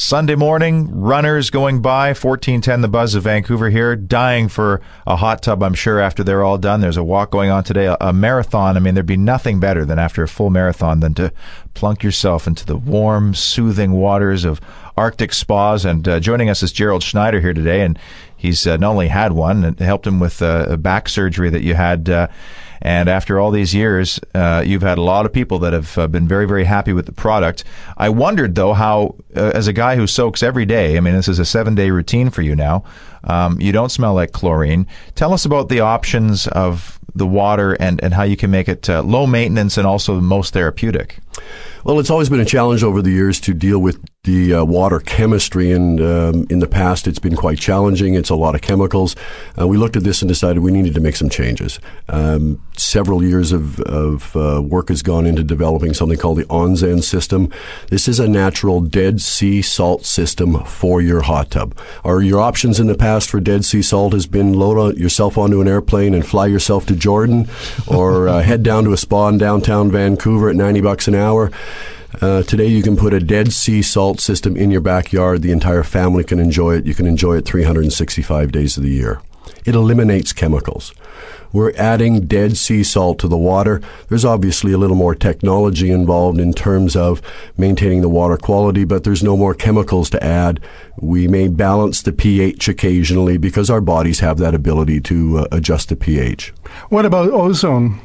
Sunday morning, runners going by, 1410 The Buzz of Vancouver here, dying for a hot tub, I'm sure, after they're all done. There's a walk going on today, a marathon. I mean, there'd be nothing better than after a full marathon than to plunk yourself into the warm, soothing waters of Arctic Spas. And joining us is Gerald Schneider here today, and he's not only had one, it helped him with a back surgery that you had, and after all these years, you've had a lot of people that have been very, very happy with the product. I wondered, though, how, as a guy who soaks every day, I mean, this is a 7-day routine for you now, you don't smell like chlorine. Tell us about the options of the water and how you can make it low maintenance and also most therapeutic. Well, it's always been a challenge over the years to deal with the water chemistry, and in the past it's been quite challenging. It's a lot of chemicals. We looked at this and decided we needed to make some changes. Several years of work has gone into developing something called the Onzen system. This is a natural Dead Sea salt system for your hot tub. Your options in the past for Dead Sea salt has been load yourself onto an airplane and fly yourself to Jordan, or head down to a spa in downtown Vancouver at $90 an hour. Today you can put a Dead Sea salt system in your backyard. The entire family can enjoy it. You can enjoy it 365 days of the year. It eliminates chemicals. We're adding Dead Sea salt to the water. There's obviously a little more technology involved in terms of maintaining the water quality, but there's no more chemicals to add. We may balance the pH occasionally because our bodies have that ability to adjust the pH. What about ozone?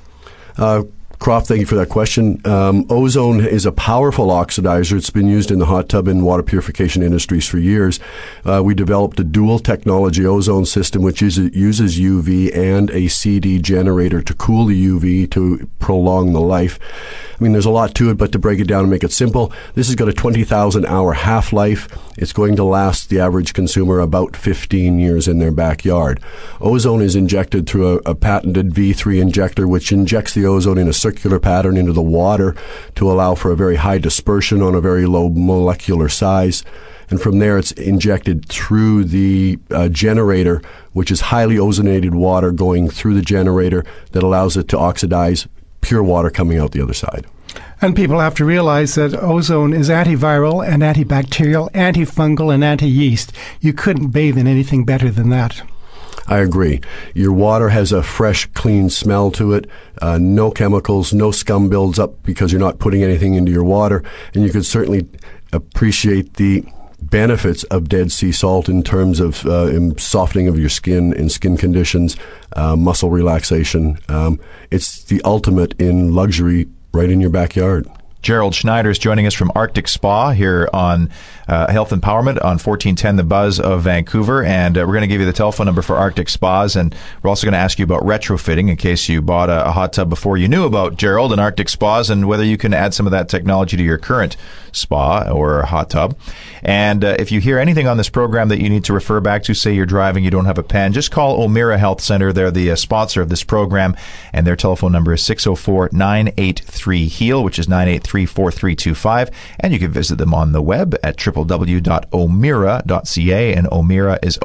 Croft, thank you for that question. Ozone is a powerful oxidizer. It's been used in the hot tub and water purification industries for years. We developed a dual technology ozone system which uses UV and a CD generator to cool the UV to prolong the life. I mean, there's a lot to it, but to break it down and make it simple, this has got a 20,000 hour half-life. It's going to last the average consumer about 15 years in their backyard. Ozone is injected through a patented V3 injector, which injects the ozone in a circular pattern into the water to allow for a very high dispersion on a very low molecular size. And from there, it's injected through the generator, which is highly ozonated water going through the generator that allows it to oxidize, pure water coming out the other side. And people have to realize that ozone is antiviral and antibacterial, antifungal and anti-yeast. You couldn't bathe in anything better than that. I agree. Your water has a fresh, clean smell to it. No chemicals, no scum builds up because you're not putting anything into your water. And you could certainly appreciate the benefits of Dead Sea salt in terms of softening of your skin and skin conditions, muscle relaxation. It's the ultimate in luxury right in your backyard. Gerald Schneider is joining us from Arctic Spa here on Health Empowerment on 1410 The Buzz of Vancouver. And we're going to give you the telephone number for Arctic Spas. And we're also going to ask you about retrofitting in case you bought a hot tub before you knew about Gerald and Arctic Spas, and whether you can add some of that technology to your current spa or hot tub. And if you hear anything on this program that you need to refer back to, say you're driving, you don't have a pen, just call Omira Health Center. They're the sponsor of this program, and their telephone number is 604-983-HEAL, which is 983-4325. And you can visit them on the web at www.omira.ca, and Omira is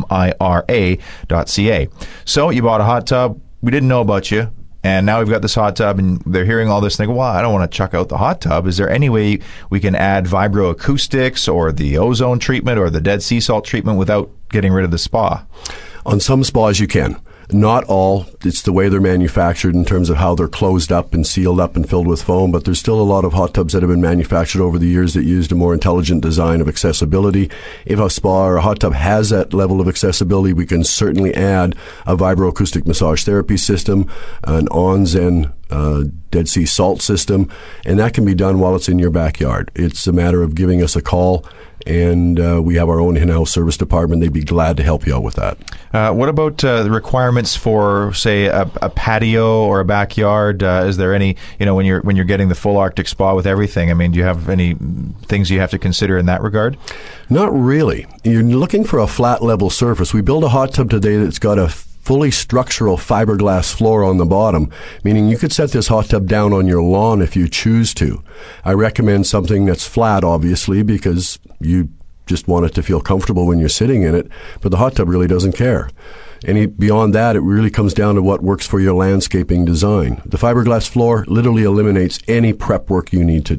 OMIRA.ca. So you bought a hot tub. We didn't know about you. And now we've got this hot tub, and they're hearing all this and they go, well, I don't want to chuck out the hot tub. Is there any way we can add vibroacoustics or the ozone treatment or the Dead Sea salt treatment without getting rid of the spa? On some spas you can. Not all. It's the way they're manufactured in terms of how they're closed up and sealed up and filled with foam, but there's still a lot of hot tubs that have been manufactured over the years that used a more intelligent design of accessibility. If a spa or a hot tub has that level of accessibility, we can certainly add a vibroacoustic massage therapy system, an Onzen Dead Sea salt system, and that can be done while it's in your backyard. It's a matter of giving us a call, and we have our own in-house service department. They'd be glad to help you out with that. What about the requirements for, say, a patio or a backyard? Is there any, when you're getting the full Arctic Spa with everything? I mean, do you have any things you have to consider in that regard? Not really. You're looking for a flat level surface. We build a hot tub today that's got a fully structural fiberglass floor on the bottom, meaning you could set this hot tub down on your lawn if you choose to. I recommend something that's flat, obviously, because you just want it to feel comfortable when you're sitting in it, but the hot tub really doesn't care. Beyond that, it really comes down to what works for your landscaping design. The fiberglass floor literally eliminates any prep work you need to do.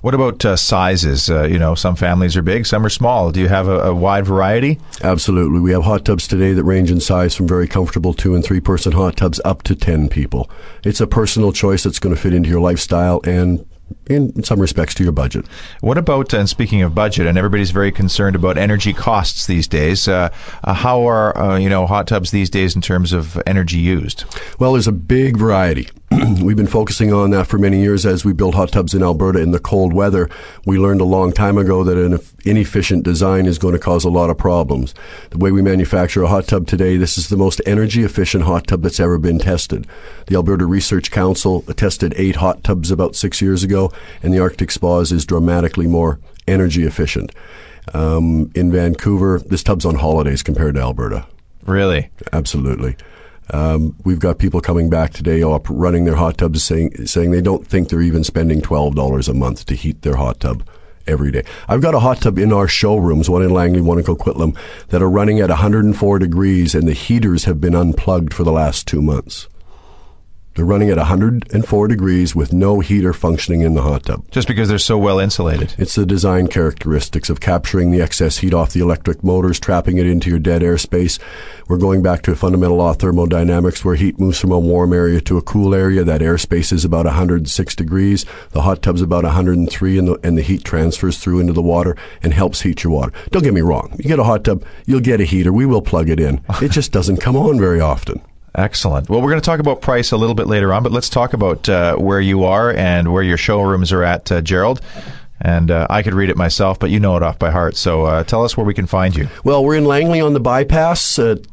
What about sizes? Some families are big, some are small. Do you have a wide variety? Absolutely. We have hot tubs today that range in size from very comfortable 2- and 3-person hot tubs up to 10 people. It's a personal choice that's going to fit into your lifestyle and in some respects to your budget. What about, and speaking of budget, and everybody's very concerned about energy costs these days, how are hot tubs these days in terms of energy used? Well, there's a big variety. We've been focusing on that for many years as we build hot tubs in Alberta in the cold weather. We learned a long time ago that an inefficient design is going to cause a lot of problems. The way we manufacture a hot tub today, this is the most energy efficient hot tub that's ever been tested. The Alberta Research Council tested 8 hot tubs about 6 years ago, and the Arctic Spas is dramatically more energy efficient. In Vancouver, this tub's on holidays compared to Alberta. Really? Absolutely. We've got people coming back today running their hot tubs saying they don't think they're even spending $12 a month to heat their hot tub every day. I've got a hot tub in our showrooms, one in Langley, one in Coquitlam, that are running at 104 degrees, and the heaters have been unplugged for the last 2 months. They're running at 104 degrees with no heater functioning in the hot tub. Just because they're so well insulated. It's the design characteristics of capturing the excess heat off the electric motors, trapping it into your dead airspace. We're going back to a fundamental law of thermodynamics where heat moves from a warm area to a cool area. That airspace is about 106 degrees. The hot tub's about 103, and the heat transfers through into the water and helps heat your water. Don't get me wrong. You get a hot tub, you'll get a heater. We will plug it in. It just doesn't come on very often. Excellent. Well, we're going to talk about price a little bit later on, but let's talk about where you are and where your showrooms are at, Gerald. And I could read it myself, but you know it off by heart. So tell us where we can find you. Well, we're in Langley on the bypass at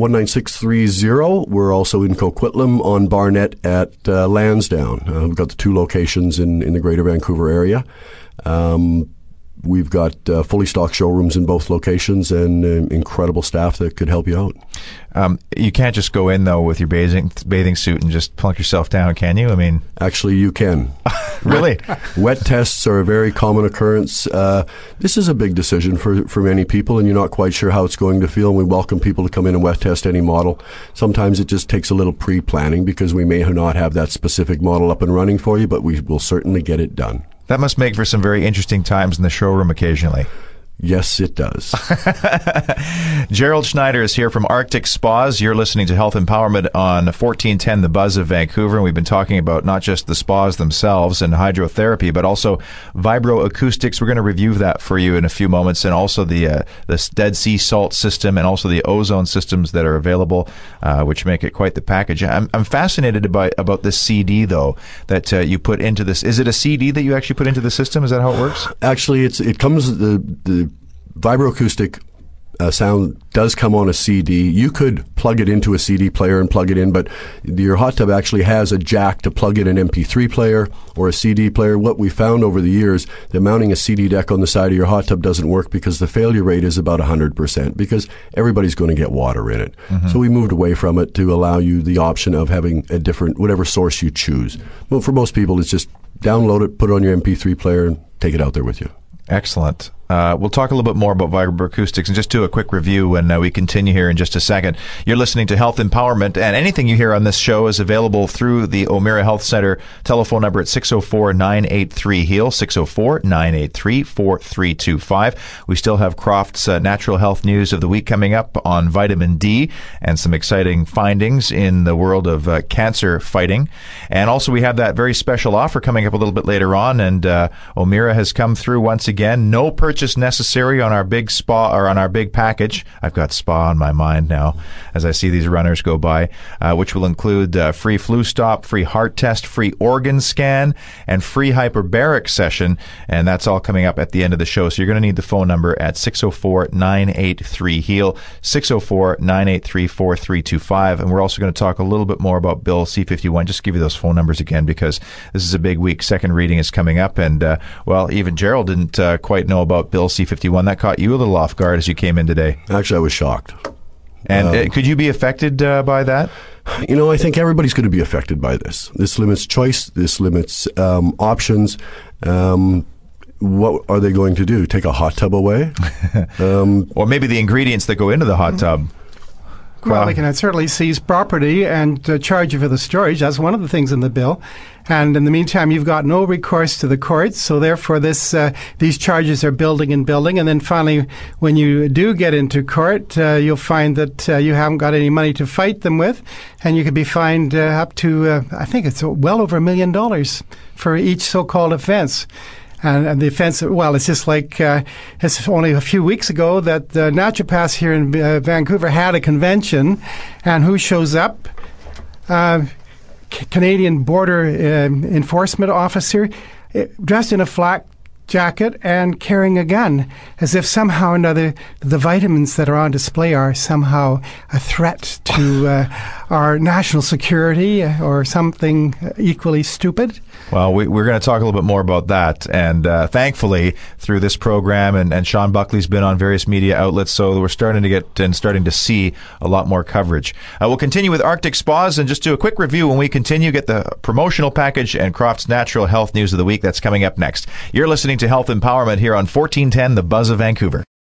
19630. We're also in Coquitlam on Barnett at Lansdowne. We've got the 2 locations in the Greater Vancouver area. We've got fully stocked showrooms in both locations and incredible staff that could help you out. You can't just go in, though, with your bathing suit and just plunk yourself down, can you? I mean... Actually, you can. Really? Wet tests are a very common occurrence. This is a big decision for many people, and you're not quite sure how it's going to feel, and we welcome people to come in and wet test any model. Sometimes it just takes a little pre-planning because we may not have that specific model up and running for you, but we will certainly get it done. That must make for some very interesting times in the showroom occasionally. Yes, it does. Gerald Schneider is here from Arctic Spas. You're listening to Health Empowerment on 1410 The Buzz of Vancouver. And we've been talking about not just the spas themselves and hydrotherapy, but also vibroacoustics. We're going to review that for you in a few moments, and also the Dead Sea Salt system and also the ozone systems that are available, which make it quite the package. I'm fascinated about this CD, though, that you put into this. Is it a CD that you actually put into the system? Is that how it works? Actually, it comes the vibroacoustic sound does come on a CD. You could plug it into a CD player and plug it in, but your hot tub actually has a jack to plug in an MP3 player or a CD player. What we found over the years, that mounting a CD deck on the side of your hot tub doesn't work because the failure rate is about 100% because everybody's going to get water in it. Mm-hmm. So we moved away from it to allow you the option of having a different, whatever source you choose. Well, for most people, it's just download it, put it on your MP3 player, and take it out there with you. Excellent. We'll talk a little bit more about vibroacoustics and just do a quick review when we continue here in just a second. You're listening to Health Empowerment, and anything you hear on this show is available through the O'Meara Health Center telephone number at 604-983-HEAL, 604-983-4325. We still have Croft's Natural Health News of the Week coming up on vitamin D and some exciting findings in the world of cancer fighting. And also we have that very special offer coming up a little bit later on, and O'Meara has come through once again. No purchase necessary on our big spa or on our big package. I've got spa on my mind now as I see these runners go by, which will include free flu stop, free heart test, free organ scan, and free hyperbaric session. And that's all coming up at the end of the show. So you're going to need the phone number at 604-983-HEAL, 604-983-4325. And we're also going to talk a little bit more about Bill C-51. Just give you those phone numbers again because this is a big week. Second reading is coming up. And, well, even Gerald didn't quite know about Bill C-51. That caught you a little off guard as you came in today. Actually, I was shocked. And could you be affected by that? You know, I think everybody's going to be affected by this. This limits choice. This limits options. What are they going to do? Take a hot tub away? Or maybe the ingredients that go into the hot tub. Well, they can certainly seize property and charge you for the storage. That's one of the things in the bill. And in the meantime, you've got no recourse to the courts. So therefore, these charges are building and building. And then finally, when you do get into court, you'll find that you haven't got any money to fight them with. And you could be fined up to, I think it's well over $1 million for each so-called offense. And the offense, well, it's just like it's only a few weeks ago that naturopaths here in Vancouver had a convention, and who shows up? Canadian Border Enforcement Officer dressed in a flak jacket and carrying a gun, as if somehow or another the vitamins that are on display are somehow a threat to our national security or something equally stupid. Well, we're going to talk a little bit more about that. And thankfully, through this program, and Sean Buckley's been on various media outlets, so we're starting to get and starting to see a lot more coverage. We'll continue with Arctic Spas and just do a quick review when we continue, get the promotional package and Croft's Natural Health News of the Week. That's coming up next. You're listening to Health Empowerment here on 1410 The Buzz of Vancouver.